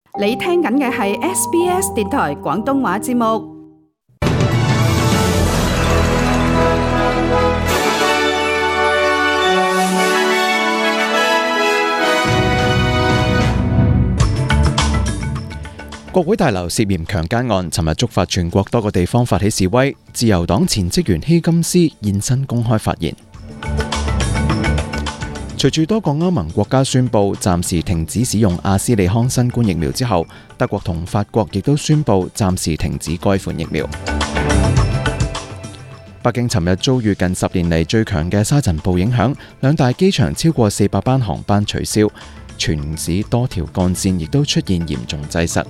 你聽緊嘅係 SBS 電台廣東話節目。 國會大樓涉嫌強姦案，尋日觸發全國多個地方發起示威。自由黨前職員希金斯現身公開發言。隨住多個歐盟國家宣布暫時停止使用阿斯利康新冠疫苗之後，德國同法國亦都宣布暫時停止該款疫苗。北京尋日遭遇近10年嚟最強嘅沙塵暴影響，兩大機場超過400班航班取消，全市多條幹線亦都出現嚴重擠塞。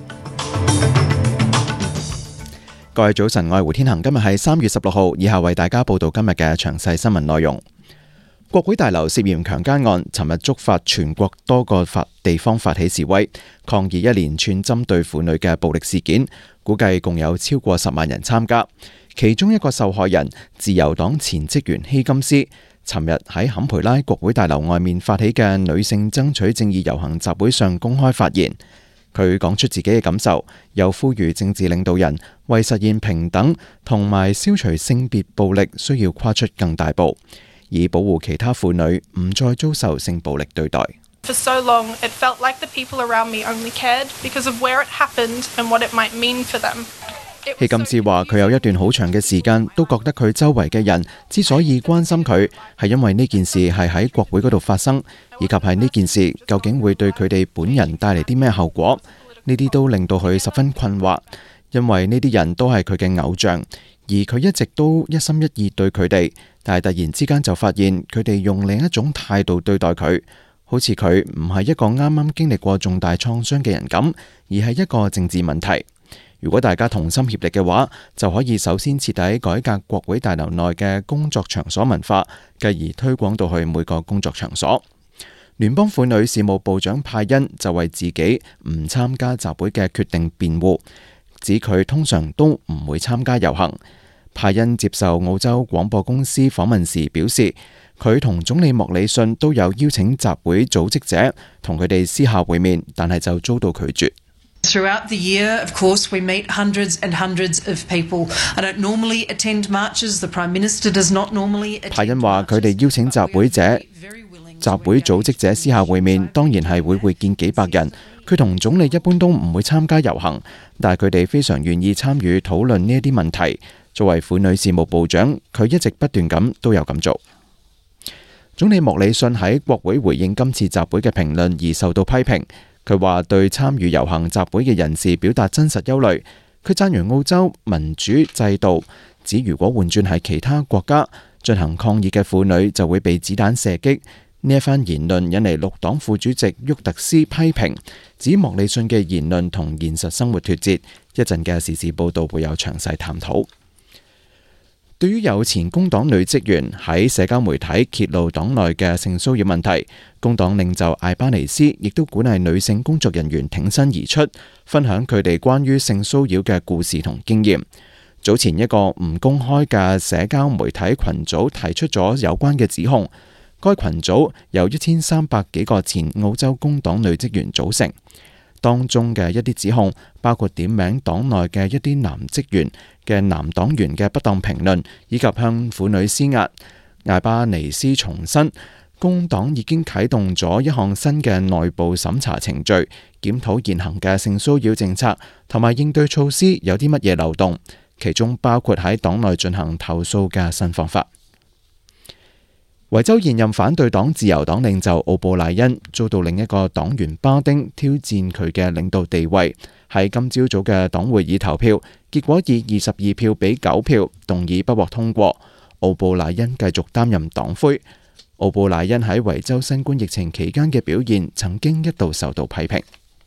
各位早晨，我係胡天恒，今日係3月16號，以下為大家報道今日嘅詳細新聞內容。國會大樓涉嫌強姦案，尋日觸發全國多個地方發起示威，抗議一連串針對婦女嘅暴力事件，估計共有超過10萬人參加。其中一個受害人，自由黨前職員希金斯，尋日喺坎培拉國會大樓外面發起嘅女性爭取正義遊行集會上公開發言。佢講出自己嘅感受，又呼籲政治領導人為實現平等同埋消除性別暴力，需要跨出更大步，以保護其他婦女唔再遭受性暴力對待。 For so long, it felt like the people around me only cared because of where it happened and what it might mean for them. 希金斯話：佢有一段好長嘅時間都覺得佢周圍嘅人之所以關心佢，係因為呢件事係喺國會嗰度發生，以及係呢件事究竟會對佢哋本人帶嚟啲咩後果。呢啲都令到佢十分困惑，因為呢啲人都係佢嘅偶像，而佢一直都一心一意對佢哋，但係突然之間就發現佢哋用另一種態度對待佢，好似佢唔係一個啱啱經歷過重大創傷嘅人咁，而係一個政治問題。如果大家同心協力嘅話，就可以首先徹底改革國會大樓內嘅工作場所文化，繼而推廣到去每個工作場所。聯邦婦女事務部長派恩就為自己唔參加集會嘅決定辯護，指佢通常都唔會參加遊行。派恩接受澳洲廣播公司訪問時表示，佢同總理莫里遜都有邀請集會組織者同佢哋私下會面，但係就遭到拒絕。 Throughout the year, of course, we meet hundreds and hundreds of people. I don't normally attend marches. The Prime Minister does not normally attend marches. 派恩話：佢哋邀請集會組織者私下會面，當然係會見幾百人。佢同總理一般都唔會參加遊行，但係佢哋非常願意參與討論呢一啲問題。作為婦女事務部長，佢一直不斷咁都有咁做。總理莫里遜喺國會回應今次集會嘅評論而受到批評。佢話對參與遊行集會嘅人士表達真實憂慮。佢讚揚澳洲民主制度，指如果換轉係其他國家進行抗議嘅婦女就會被子彈射擊。呢一番言論引嚟綠黨副主席沃特斯批評，指莫里遜嘅言論同現實生活脫節。一陣嘅時事報導會有詳細探討。對於有前工黨女職員喺社交媒體揭露黨內嘅性騷擾問題，工黨領袖艾巴尼斯亦都鼓勵女性工作人員挺身而出，分享佢哋關於性騷擾嘅故事同經驗。早前一個唔公開嘅社交媒體群組提出咗有關嘅指控，該群組由1300幾個前澳洲工黨女職員組成。當中嘅一啲指控包括點名黨內嘅一啲男職員嘅男黨員嘅不當評論，以及向婦女施壓。艾巴尼斯重申，工黨已經啟動咗一項新嘅內部審查程序，檢討現行嘅性騷擾政策同埋應對措施有啲乜嘢漏洞，其中包括喺黨內進行投訴嘅新方法。維州現任反對黨自由黨領袖奧布萊恩遭到另一個黨員巴丁挑戰佢嘅領導地位，喺今朝早嘅黨會議投票，結果以22票比9票，動議不獲通過。奧布萊恩繼續擔任黨魁。奧布萊恩喺維州新冠疫情期間嘅表現曾經一度受到批評。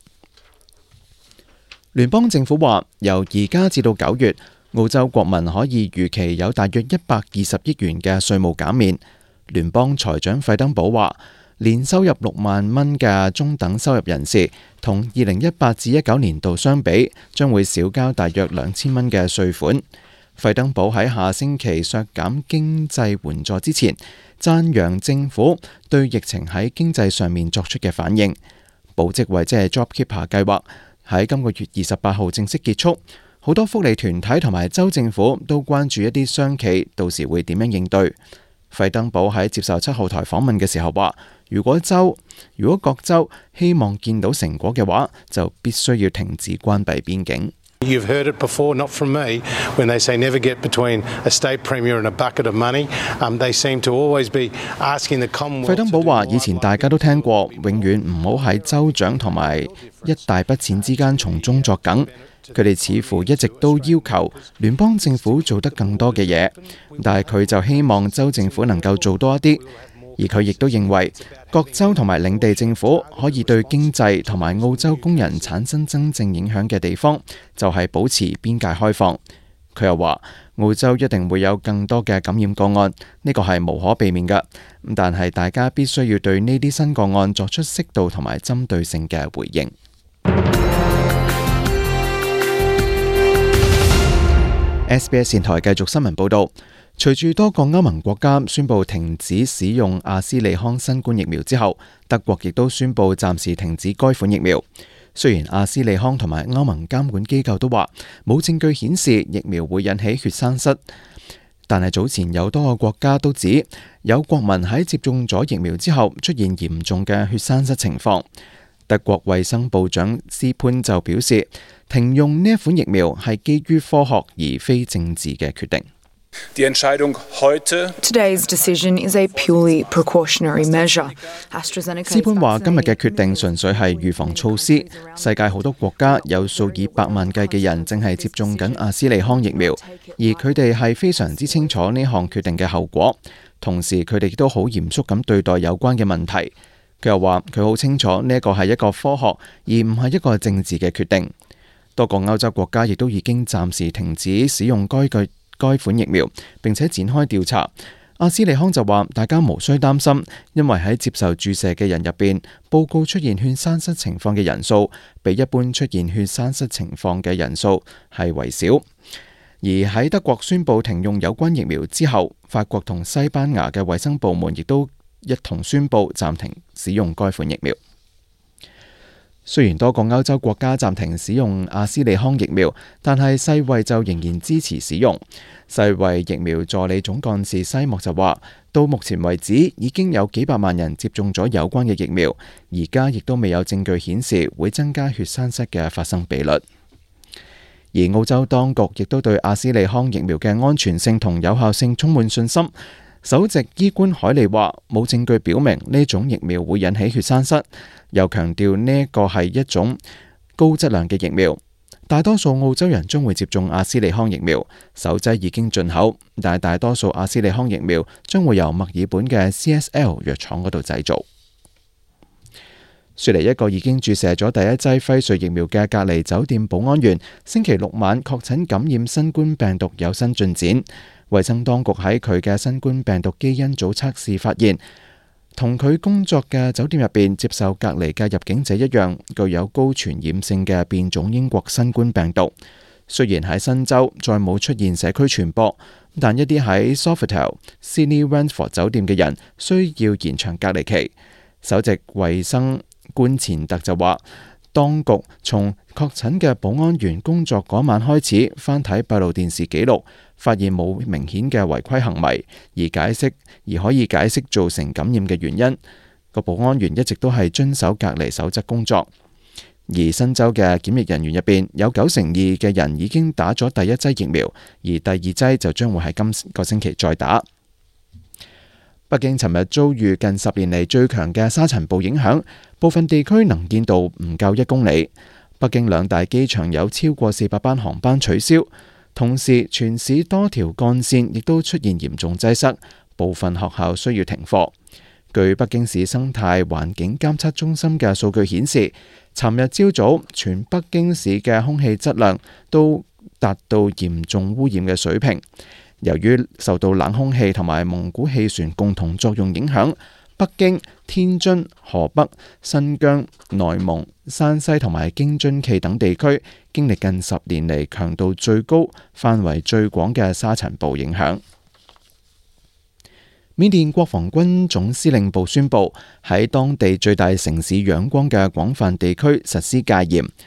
聯邦政府話，由而家至到9月，澳洲國民可以預期有大約120億元嘅稅務減免。聯邦財長費登堡話，年收入6萬蚊嘅中等收入人士，同2018至19年度相比，將會少交大約2000蚊嘅稅款。費登堡喺下星期削減經濟援助之前，讚揚政府對疫情喺經濟上面作出嘅反應。保職位即係 JobKeeper 計劃， 喺今個月28號正式結束。好多福利團體同埋州政府都關注一啲商企到時會點樣應對。費登堡喺接受7號台訪問嘅時候話，如果各州希望見到成果嘅話，就必須要停止關閉邊境。 You've heard it before, not from me, when they say never get between a state premier and a bucket of money. They seem to always be asking the Commonwealth. 費登堡話：以前大家都聽過，永遠唔好喺州長同埋一大筆錢之間從中作梗。佢哋似乎一直都要求聯邦政府做得更多嘅嘢，但係佢就希望州政府能夠做多一啲。而佢亦都認為各州同埋領地政府可以對經濟同埋澳洲工人產生真正影響嘅地方，就係保持邊界開放。佢又話澳洲一定會有更多嘅感染個案，呢個係無可避免嘅。但係大家必須要對呢啲新個案作出適度同埋針對性嘅回應。SBS 電台繼續新聞報導。隨住多個歐盟國家宣布停止使用阿斯利康新冠疫苗之後，德國亦都宣布暫時停止該款疫苗。雖然阿斯利康同埋歐盟監管機構都話冇證據顯示疫苗會引起血栓塞，但係早前有多個國家都指有國民喺接種咗疫苗之後出現嚴重嘅血栓塞情況。德國衛生部長斯潘就表示，停用呢一款疫苗係基於科學而非政治嘅決定。 Today's decision is a purely precautionary measure. 斯潘話：今日嘅決定純粹係預防措施。世界好多國家有數以百萬計嘅人正係接種緊阿斯利康疫苗，而佢哋係非常之清楚呢項決定嘅後果，同時佢哋亦都好嚴肅咁對待有關嘅問題。佢又話：佢好清楚呢一個係一個科學，而唔係一個政治嘅決定。多個歐洲國家亦都已經暫時停止使用該款疫苗，並且展開調查。阿斯利康就話：大家無需擔心，因為喺接受注射嘅人入邊，報告出現血栓塞情況嘅人數，比一般出現血栓塞情況嘅人數係為少。而喺德國宣布停用有關疫苗之後，法國同西班牙嘅衛生部門亦都一同宣布暫停使用該款疫苗。雖然多個歐洲國家暫停使用阿斯利康疫苗，但係世衛就仍然支持使用。世衛疫苗助理總幹事西莫就話，到目前為止已經有幾百萬人接種咗有關嘅疫苗，而家亦都未有證據顯示會增加血栓塞嘅發生比率。而澳洲當局亦都對阿斯利康疫苗嘅安全性同有效性充滿信心。首席醫官海利話：冇證據表明呢種疫苗會引起血栓塞，又強調呢一個係一種高質量嘅疫苗。大多數澳洲人將會接種阿斯利康疫苗，首劑已經進口，但係大多數阿斯利康疫苗將會由墨爾本嘅 CSL 藥廠嗰度製造。雪梨一個已經注射咗第一劑輝瑞疫苗嘅隔離酒店保安員，星期六晚確診感染新冠病毒有新進展。衛生當局喺佢嘅新冠病毒基因組測試發現，同佢工作嘅酒店入邊接受隔離嘅入境者一樣，具有高傳染性嘅變種英國新冠病毒。雖然喺新州再冇出現社區傳播，但一啲喺 Sofitel、Sydney Wentworth 酒店嘅人需要延長隔離期。首席衛生官錢特就話，當局從確診嘅保安員工作嗰晚開始翻睇閉路電視記錄，發現冇明顯嘅違規行為，而可以解釋造成感染嘅原因。個保安員一直都係遵守隔離守則工作。而新州嘅檢疫人員入邊有92%嘅人已經打咗第一劑疫苗，而第二劑就將會喺今個星期再打。北京尋日遭遇近10年嚟最強嘅沙塵暴影響，部分地區能見度唔夠1公里。北京兩大機場有超過400班航班取消，同時全市多條幹線亦都出現嚴重擠塞，部分學校需要停課。據北京市生態環境監測中心嘅數據顯示，尋日朝早全北京市嘅空氣質量都達到嚴重污染嘅水平。由於受到冷空氣同埋蒙古氣旋共同作用影響，北京、天津、河北、新疆、內蒙、山西同埋京津冀等地區經歷近10年嚟強度最高、範圍最廣嘅沙塵暴影響。緬甸國防軍總司令部宣布喺當地最大城市仰光嘅廣泛地區實施戒嚴。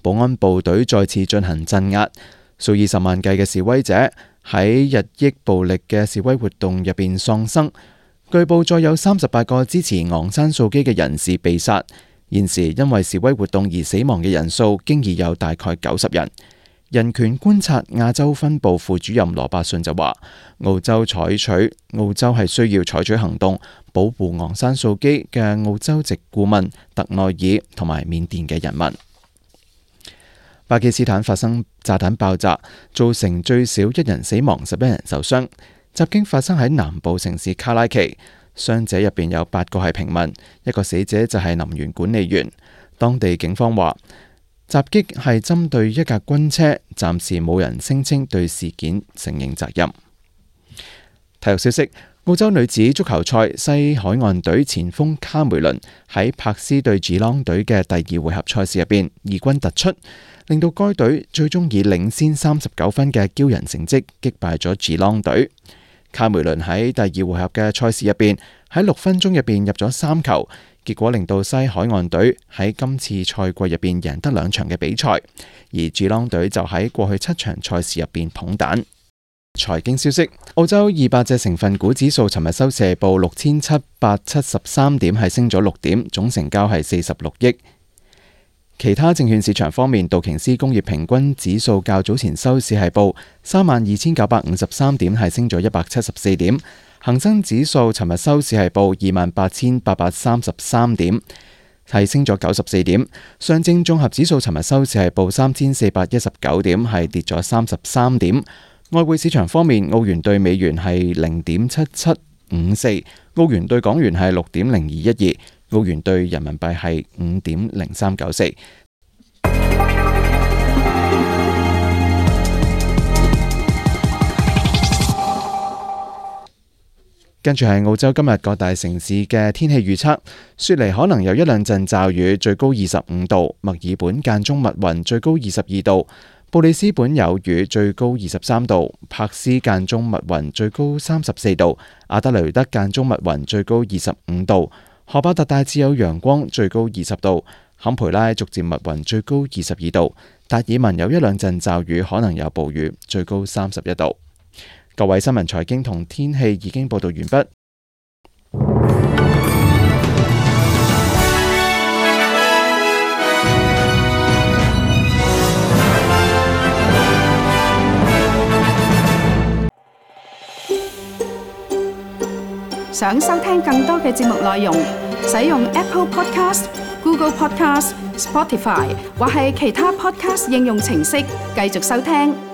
保安部隊再次進行鎮壓，數以十萬計嘅示威者喺日益暴力嘅示威活動入邊喪生。據報再有38個支持昂山素姬嘅人士被殺。現時因為示威活動而死亡嘅人數經已有大概90人。人權觀察亞洲分部副主任羅伯遜就話：澳洲係需要採取行動，保護昂山素姬嘅澳洲籍顧問特內爾同埋緬甸嘅人民。巴基斯坦發生炸彈爆炸，造成最少1人死亡，11人受傷。襲擊發生喺南部城市卡拉奇，傷者入邊有8個係平民，一個死者就係能源管理員。當地警方話，襲擊係針對一架軍車，暫時冇人聲稱對事件承認責任。體育消息：澳洲女子足球賽西海岸隊前鋒卡梅倫喺柏斯對吉朗隊嘅第2回合賽事入邊異軍突出，令到該隊最終以領先39分嘅驕人成績擊敗咗吉朗隊。卡梅倫喺第2回合嘅賽事入邊喺6分鐘入邊入咗3球，結果令到西海岸隊喺今次賽季入邊贏得2場嘅比賽，而吉朗隊就喺過去7場賽事入邊捧蛋。財經消息：澳洲200隻成分股指數尋日收市報6773點，係升咗6點，總成交係46億。其他證券市場方面，道瓊斯工業平均指數較早前收市係報32,953點，係升咗174點。恒生指數尋日收市係報28,833點，係升咗94點。上證綜合指數尋日收市係報3,419點，係跌咗33點。外匯市場方面，澳元對美元係0.7754，澳元對港元係6.0212。澳元兌人民幣係5.0394。跟住係澳洲今日各大城市嘅天氣預測：雪梨可能有1-2陣驟雨，最高25度；墨爾本間中密雲，最高22度；布里斯本有雨，最高23度；珀斯間中密雲，最高34度；阿德雷德間中密雲，最高25度。荷巴特大致有陽光，最高20度；坎培拉逐漸密雲，最高22度；達爾文有1-2陣驟雨，可能有暴雨，最高31度。各位新聞財經同天氣已經報道完畢。 想收聽更多嘅節目內容，使用 Apple Podcast、Google Podcast、Spotify 或係其他 Podcast 應用程式繼續收聽。